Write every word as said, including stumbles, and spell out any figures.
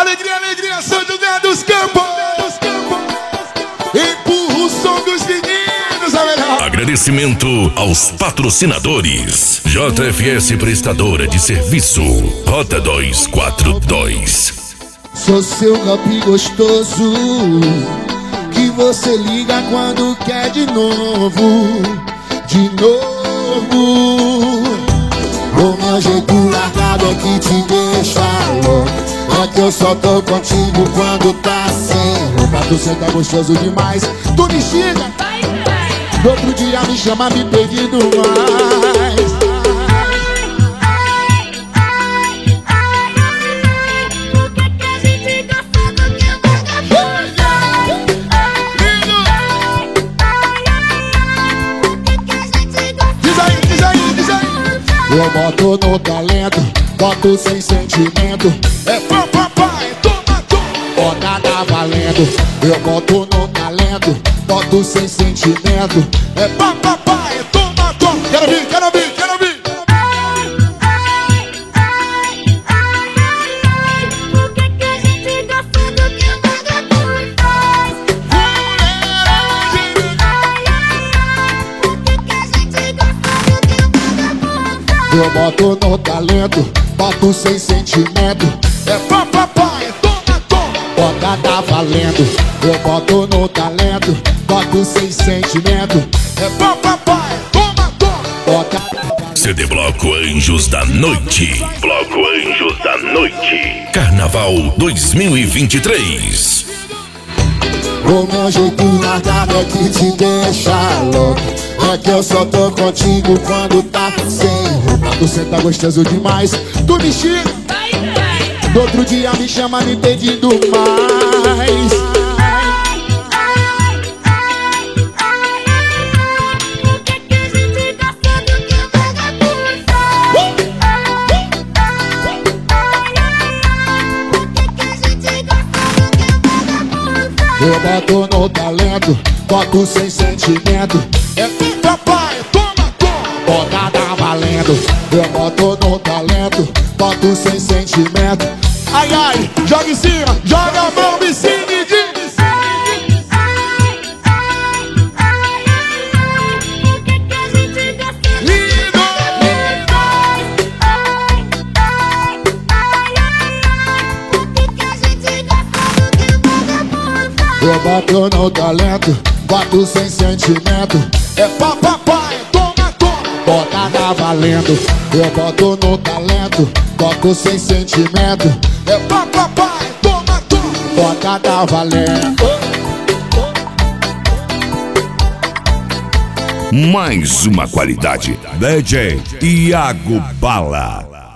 Alegria, alegria, São José dos Campos. Empurra o som dos meninos, a melhor. Agradecimento aos patrocinadores. J F S Prestadora de Serviço. Rota dois quatro dois. Sou seu golpe gostoso, que você liga quando quer de novo, de novo. O meu jeito largado é que te deixa louco. É que eu só tô contigo quando tá sem roupa. Tu senta gostoso demais, tu me xinga. No outro dia me chama me pedindo mais. Eu boto no talento, boto sem sentimento. É pá, pá, pá, é toma, toma. Bota tá valendo. Eu boto no talento, boto sem sentimento. É pá, pá, pá, é toma, toma. Quero ouvir, quero ouvir, quero ouvir. Por que que a gente gosta do que o vagabundo faz? Por que que a gente gosta do que o vagabundo faz? Eu boto no talento, boto sem sentimento. É pá, pá, pá, é toma, toma. Bota tá valendo. Eu boto no talento, boto sem sentimento. É pá, pá, pá, é toma, toma. Bota tá valendo. C D Bloco Anjos da Noite. Bloco Anjos da Noite. Carnaval dois mil e vinte e três. O meu jeito largado é que te deixa louco. É que eu só tô contigo quando tá sem roupa. Tu senta gostoso demais, tu me xinga. No outro dia me chama me pedindo mais. Por que que a gente gosta do que o vagabundo faz? Por que que a gente gosta do que o vagabundo faz? Eu boto no talento, boto sem sentimento. É papai, toma, toma. Bota tá valendo. Eu boto no talento, boto sem sentimento. Ai, ai, joga em cima, joga a mão, me cima e diz. Por que que a gente gosta do Lindo! Por que que a gente gosta do que o vagabundo faz? Eu boto no talento, boto sem sentimento. É pá, pá, pá, é toma, toma. Bota tá valendo. Eu boto no talento, boto sem sentimento. É pá, pá, pá, é toma, toma. Bota tá valendo. Mais uma qualidade. D J Iago Bala.